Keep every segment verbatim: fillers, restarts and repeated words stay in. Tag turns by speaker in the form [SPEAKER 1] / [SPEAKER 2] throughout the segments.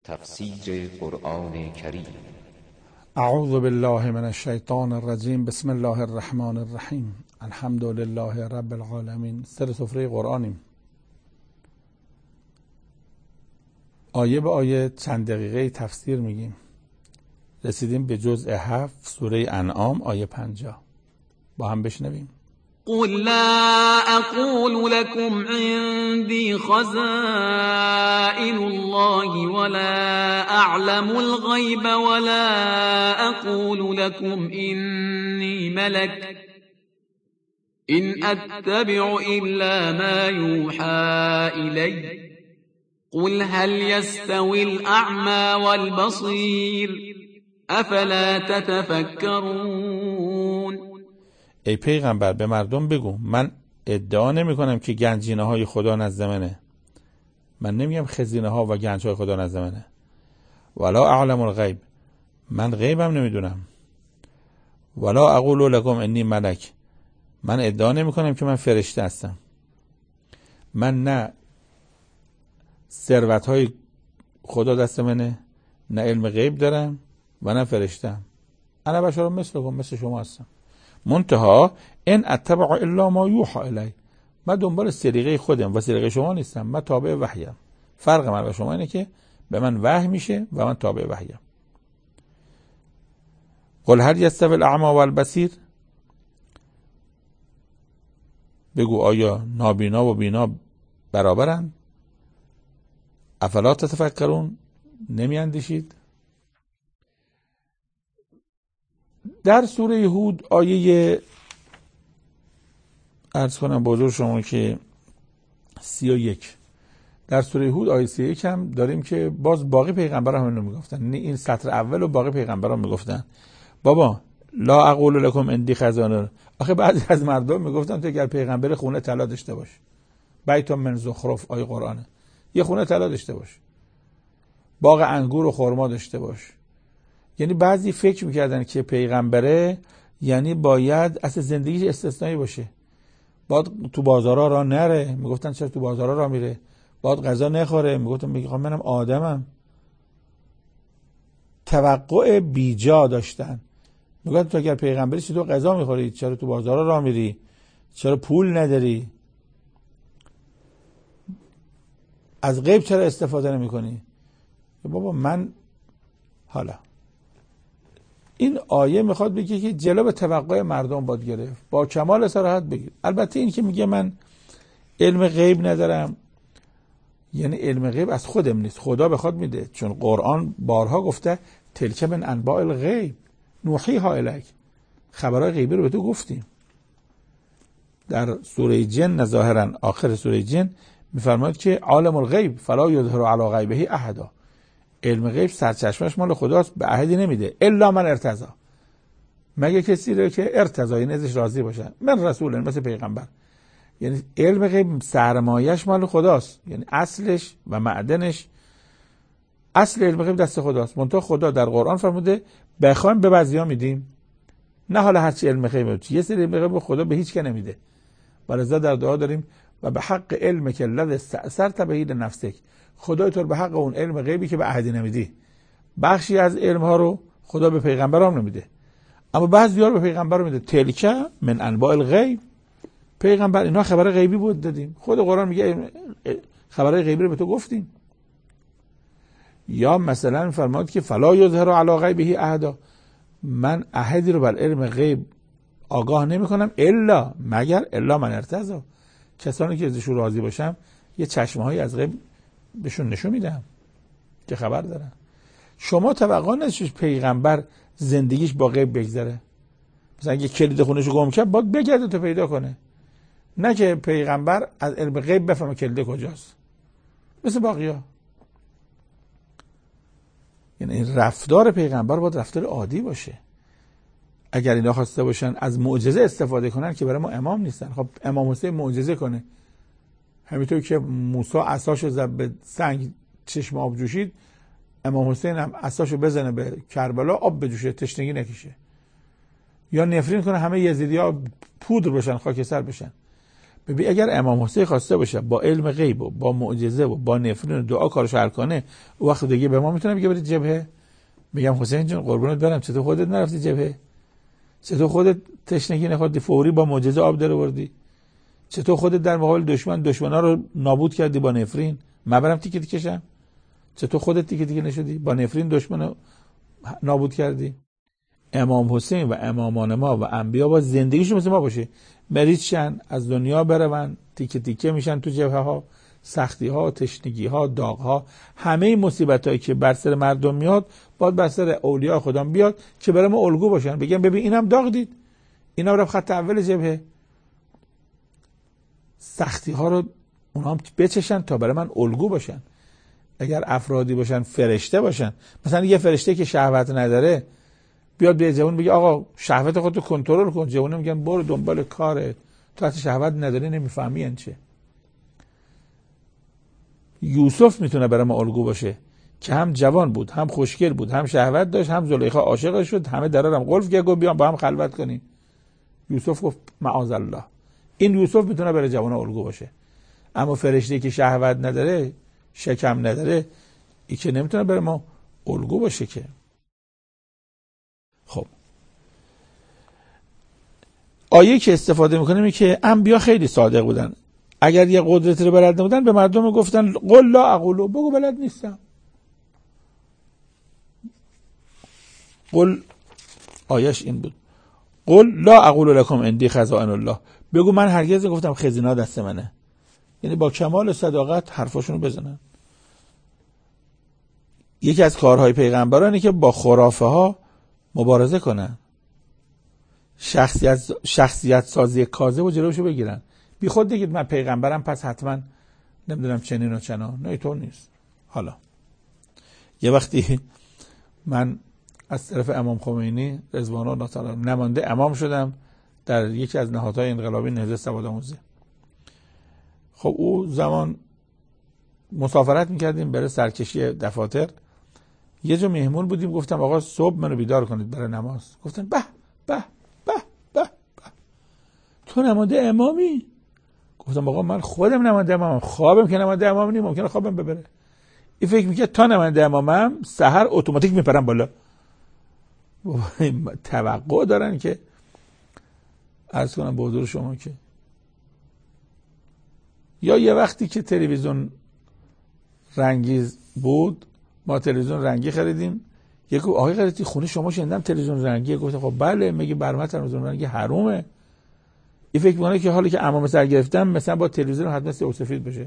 [SPEAKER 1] تفسیر قرآن کریم.
[SPEAKER 2] اعوذ بالله من الشیطان الرجیم. بسم الله الرحمن الرحیم. الحمد لله رب العالمین. سر سفره قرآنیم. آیه به آیه چند دقیقه تفسیر میگیم. رسیدیم به جزء هفت سوره انعام آیه پنجاه. با هم بشنویم.
[SPEAKER 3] قل لا أقول لكم عندي خزائن الله ولا أعلم الغيب ولا أقول لكم إني ملك إن أتبع إلا ما يوحى إلي قل هل يستوي الأعمى والبصير أفلا تتفكرون.
[SPEAKER 2] ای پیغمبر به مردم بگو من ادعا نمی کنم که گنجینه های خدا نزد منه. من نمیگم خزینه ها و گنج های خدا نزد منه. ولا اعلم الغیب، من غیبم نمیدونم. ولا اقول لكم انی ملک، من ادعا نمی کنم که من فرشته هستم. من نه ثروت های خدا دست منه، نه علم غیب دارم و نه فرشتم. انا بشر مثلکم، مثل شما هستم. منتها ان اتبع الا ما یوحى الی، من دنبال سلیقه خودم و سلیقه شما نیستم. من تابع وحیم. فرق من و شما اینه که به من وحی میشه و من تابع وحیم. قل هل یستوی الاعمی والبصیر، بگو آیا نابینا و بینا برابرند؟ افلا تتفکرون، نمی اندیشید؟ در سوره هود آیه عرض کنم بزرگ شما که سی و یک، در سوره هود آیه سی و یک هم داریم که باز باقی پیغمبران هم اینو میگفتن. این سطر اول و باقی پیغمبران میگفتن بابا لا اقول لكم عندي خزائن. آخه بعضی از مردم میگفتن تو اگر پیغمبر خونه طلا داشته باش، بیت من زخرف، آیه قرآنه، یه خونه طلا داشته باش، باغ انگور و خرما داشته باش. یعنی بعضی فکر میکردن که پیغمبره یعنی باید اصل زندگیش استثنایی باشه، باید تو بازارا راه نره. میگفتن چرا تو بازارا راه میره؟ باید غذا نخوره. میگفتن میگم منم آدمم. توقع بیجا داشتن. میگفتن تو اگر پیغمبری چطور غذا میخوری؟ چرا تو بازارا راه میری؟ چرا پول نداری؟ از غیب چرا استفاده نمیکنی؟ بابا من حالا این آیه میخواد بگه که جلو به توقع مردم باید گرفت، با کمال صراحت بگیر. البته این که میگه من علم غیب ندارم، یعنی علم غیب از خودم نیست، خدا بخواد میده. چون قرآن بارها گفته تلک من انباء الغیب نوحیها الیک، خبرهای غیبی رو به تو گفتیم. در سوره جن ظاهرا آخر سوره جن میفرماید که عالم الغیب فلا یظهر علی غیبه احدا، علم غیب سرچشمش مال خداست، به احدی نمیده الا من ارتضی، مگه کسی رو که ارتضی این ازش راضی باشه، من رسول، مثل پیغمبر. یعنی علم غیب سرمایش مال خداست، یعنی اصلش و معدنش، اصل علم غیب دست خداست. منتها خدا در قرآن فرموده بخوایم به بعضیا میدیم، نه حالا هرچی علم غیب، یه سری علم غیب خدا به هیچ که نمیده. ولذا در دعا داریم و به حق علم که الذی استأثرت به نفسک، خدای تو به حق اون علم غیبی که به احدی نمیدی. بخشی از علم ها رو خدا به پیغمبرام نمیده، اما بعضی ها رو به پیغمبر میده. تلک من انباء الغیب، پیغمبر اینا خبر غیبی بود دادیم. خود قرآن میگه خبرهای غیبی رو به تو گفتیم. یا مثلا میفرماد که فلا یظهر علی غیبه احدا، من احدی رو بر علم غیب آگاه نمی کنم الا مگر الا من ارتضی، کسانی که ازشون راضی باشم یه چشمه هایی از غیب بهشون نشون میدم که خبر دارن. شما توقع نداشتید پیغمبر زندگیش با غیب بگذره؟ مثلا اگه کلید خونه‌شو گم کرد باید بگرده تا پیدا کنه، نه که پیغمبر از علم غیب بفهمه کلید کجاست مثل باقیا. یعنی این رفتار پیغمبر باید رفتار عادی باشه. اگر اینا خواسته باشن از معجزه استفاده کنن که برای ما امام نیستن. خب امام حسین معجزه کنه، همینطور که موسی عصاشو زد به سنگ چشم آب جوشید، امام حسین هم عصاشو بزنه به کربلا آب بجوشه، تشنگی نکشه. یا نفرین کنه همه یزیدی‌ها پودر بشن، خاکستر بشن. ببین اگر امام حسین خواسته باشه با علم غیب و با معجزه و با نفرین و دعا کارش حل کنه، وقت دیگه به ما میتونه بگه برید جبهه. میگم حسین جون قربونت برم، چطور خودت نرفتی جبهه؟ چطور خودت تشنگی نخوردی فوری با معجزه آب در آوردی؟ چطور خودت در مقابل دشمن دشمنا رو نابود کردی با نفرین؟ من برم تیکه تیکشم؟ چطور خودت تیکه تیکه نشدی با نفرین دشمن رو نابود کردی؟ امام حسین و امامان ما و انبیا با زندگیشون مثل ما باشه، مریض شن، از دنیا برون، تیکه تیکه میشن تو جبهه ها، سختی ها، تشنگی ها، داغ ها، همه مصیبت هایی که بر سر مردم میاد باید بر سر اولیاء خدا بیاد که برای ما الگو باشن، بگن ببین اینم داغ دید، اینا رفت خط اول جبهه، سختی ها رو اونها هم بچشن تا برای من الگو باشن. اگر افرادی باشن فرشته باشن، مثلا یه فرشته که شهوت نداره بیاد به جوان بگه آقا شهوت خودتو کنترل کن، جوان میگن برو دنبال کارت، تو حتی شهوت نداری نمیفهمی این چه. یوسف میتونه برای ما الگو باشه که هم جوان بود، هم خوشگل بود، هم شهوت داشت، هم زلیخا عاشقش شد، همه درارم قلف کرد گفت بیام با هم خلوت کنیم. یوسف گفت معاذ الله. این یوسف میتونه برای جوان الگو باشه. اما فرشته که شهوت نداره، شکم نداره، این که نمیتونه برای ما الگو باشه که. خب آیه که استفاده میکنیم اینه که انبیا خیلی صادق بودن. اگر یه قدرتی رو بلد نبودن به مردم گفتن قل لا اقولو، بگو بلد نیستم. قل آیش این بود قل لا اقول لكم عندي خزائن الله، بگو من هرگز نگفتم خزینا دست منه. یعنی با کمال صداقت حرفاشونو بزنن. یکی از کارهای پیغمبرانه که با خرافه ها مبارزه کنن، شخصیت شخصیت سازی کاذب و جلوشو بگیرن. بی خود دیگه من پیغمبرم پس حتما نمیدونم چنین و چنان. نه اینطور نیست. حالا یه وقتی من از طرف امام خمینی رضوان الله تعالی نماینده امام شدم در یکی از نهادهای انقلابی نهضت سوادآموزی. خب او زمان مسافرت میکردیم برای سرکشی دفاتر. یه جا مهمون بودیم، گفتم آقا صبح منو بیدار کنید برای نماز. گفتن به به به به به تو نماینده امامی؟ گفتم آقا من خودم نماینده امامم، خوابم که نماینده امام نیم، ممکنه خوابم ببره. این فکر میکرد تا نماینده امامم سحر اتوماتیک میپرم بالا. توقع دارن که عرض کنم به حضور شما که یا یه وقتی که تلویزیون رنگی بود، ما تلویزیون رنگی خریدیم، یک آقای خریدی خونه شما شنیدم تلویزیون رنگی، گفت خب بله، میگه برام تلویزیون رنگی حرومه. این فکر میکنه که حالا که عمام سر گرفتم مثلا با تلویزیون حتما سیاه و سفید بشه.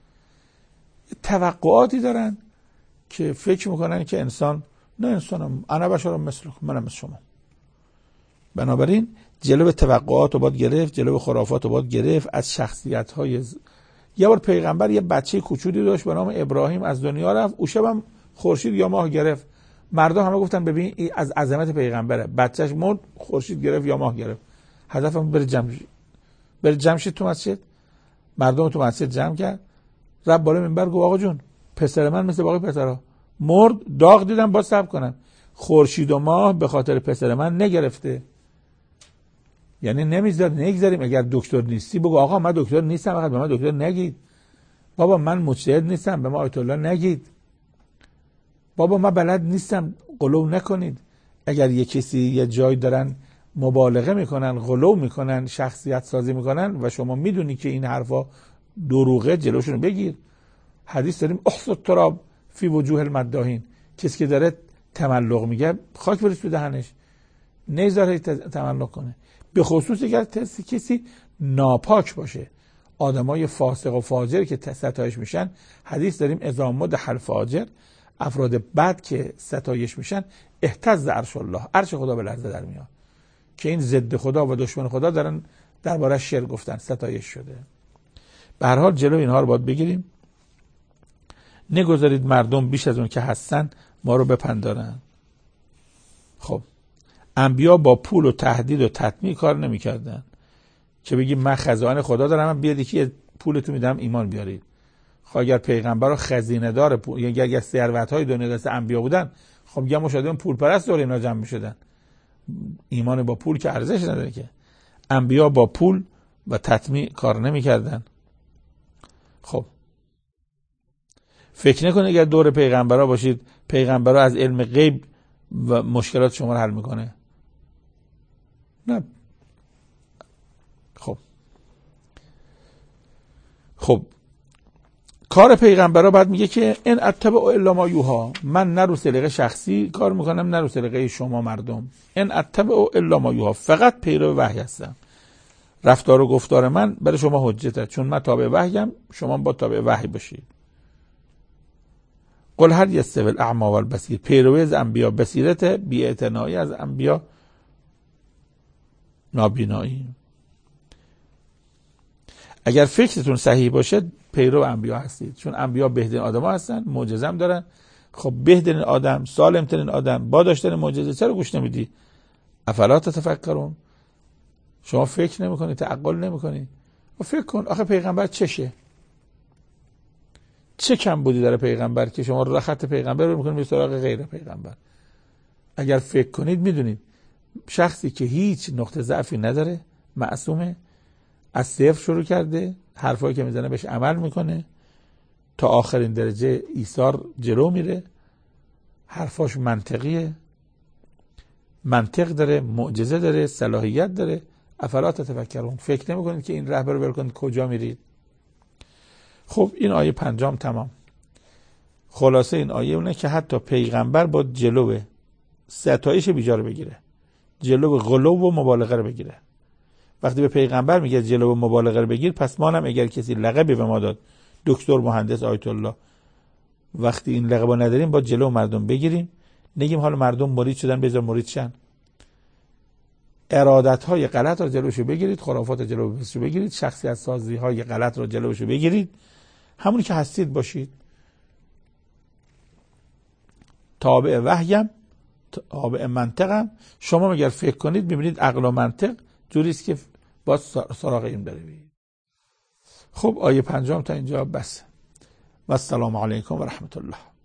[SPEAKER 2] توقعاتی دارن که فکر میکنن که انسان نه، انسانم انا بشرم مثلکم، منم مثل شما. بنابراین جلو توقعات رو باید گرفت، جلو خرافات رو باید گرفت. از شخصیت های ز... یه بار پیغمبر یه بچه کوچولی داشت به نام ابراهیم، از دنیا رفت، او شبم خورشید یا ماه گرفت. مردم همه گفتن ببین این از عظمت پیغمبره، بچهش مرد خورشید گرفت یا ماه گرفت. هدفم بره جمع بره جمع شید تو مسجد. مردم تو مسجد جمع کرد، رفت بالا منبر گفت آقا جون پسر من مثل باقی پسرها مرد، داغ دیدم با صبر کنم، خورشید و ماه به خاطر پسر من نگرفته. یعنی نمیذار نگذاریم. اگر دکتر نیستی بگو آقا من دکتر نیستم، فقط به من دکتر نگید. بابا من مجتهد نیستم، به ما آیت الله نگید. بابا من بلد نیستم، غلو نکنید. اگر یه کسی یه جای دارن مبالغه میکنن، غلو میکنن، شخصیت سازی میکنن و شما میدونی که این حرفا دروغه، جلوشون بگیر. حدیث داریم احصوا التراب فی وجوه المداحین، کسی که داره تملق میگه خاک بریز تو دهنش، نذاره تملق کنه. به خصوص اگر کسی ناپاک باشه. آدمای فاسق و فاجر که ستایش میشن، حدیث داریم اذا مدح الفاجر، افراد بد که ستایش میشن، اهتز عرش الله، عرش خدا به لرزه در میاد که این ضد خدا و دشمن خدا دارن درباره شر گفتن، ستایش شده. به هر حال جلو اینها رو باید بگیریم. نگذارید مردم بیش از اون که هستن ما رو بپندارن. خب انبیا با پول و تهدید و تطمیع کار نمی‌کردن که بگی من خزانه خدا دارم، من بیاد یکی پولتون میدم ایمان بیارید. خب اگر پیغمبر و خزینه دار پول، یا اگر ثروت‌های دنیا دست انبیا بودن، خب یا مشاهده پول پرست دور اینا جمع می‌شدن. ایمان با پول که ارزش نداره که. انبیا با پول و تطمیع کار نمی کردن. خب فکر نکنید اگر دور پیغمبرها باشید پیغمبرها از علم غیب و مشکلات شما رو حل میکنه. نه. خب خب کار پیغمبرها بعد میگه که ان اتبع الا ما یوها، من نه رو سلیقه شخصی کار میکنم نه رو سلیقه شما مردم. ان اتبع الا ما یوها، فقط پیرو وحی هستم. رفتار و گفتار من برای شما حجته، چون من تابع وحیم، شما با تابع وحی باشید. قل هل یستوی الاعمی والبصیر، پیروی از انبیا بصیرت، بی‌اعتنایی از انبیا نابینایی. اگر فکرتون صحیح باشه پیرو انبیا هستید، چون انبیا بهترین آدما هستن، معجزه هم دارن. خب بهترین آدم، سالمترین آدم با داشتن معجزه چرا گوش نمیدی؟ افلا تتفکرون، شما فکر نمیکنی، تعقل نمیکنی؟ و فکر کن آخه پیغمبر چشه؟ چه کم بودی در پیغمبر که شما رو خط پیغمبر رو میکنید به سراغ غیر پیغمبر؟ اگر فکر کنید میدونید شخصی که هیچ نقطه ضعفی نداره، معصومه، از صفر شروع کرده، حرفایی که میزنه بهش عمل میکنه، تا آخرین درجه ایثار جلو میره، حرفاش منطقیه، منطق داره، معجزه داره، صلاحیت داره. افلا تتفکرون، فکر نمیکنید که این رهبر رو برکنید کجا میرید؟ خب این آیه پنجم تمام. خلاصه این آیه اونه که حتی پیغمبر با جلو ستایش بیجار بگیره، جلو غلو و مبالغه رو بگیره. وقتی به پیغمبر میگه جلو و مبالغه رو بگیر، پس ما هم اگر کسی لقبی به ما داد، دکتر، مهندس، آیت الله، وقتی این لقبو نداریم با جلو مردم بگیریم، نگیم حالا مردم مرید شدن بذار مرید شن. ارادت های غلط رو جلوشو بگیرید، خرافات جلوشو بگیرید، شخصیت سازی های غلط رو جلوشو بگیرید، همونی که هستید باشید. تابع وحیم، تابع منطقم. شما اگر فکر کنید ببینید عقل و منطق جوری است که با سراغ این بره بید. خب آیه پنجم تا اینجا بس. و السلام علیکم و رحمت الله.